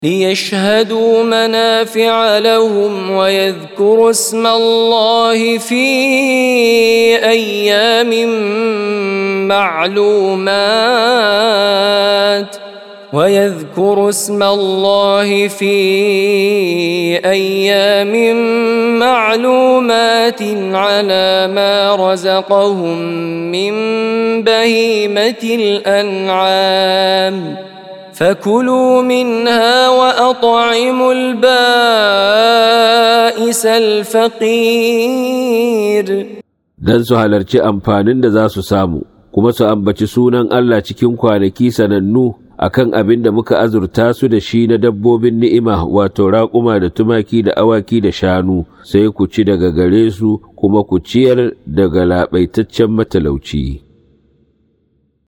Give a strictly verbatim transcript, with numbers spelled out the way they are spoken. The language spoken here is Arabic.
ليشهدوا منافع لهم ويذكروا اسم الله في أيام معلومات ويذكروا اسم الله في أيام معلومات على ما رزقهم من بهيمة الأنعام فكلوا منها وأطعموا البائس الفقير. Dan su halarci amfanin da za su samu, kuma su ambaci sunan Allah cikin kwanaki sanannu akan abin da muka azurta su da shi na dabbobin ni'ima, wato raƙuma da tumaki da awaki da shanu, sai ku ci daga gare su kuma ku ciyar daga laɓaitaccen matalauci.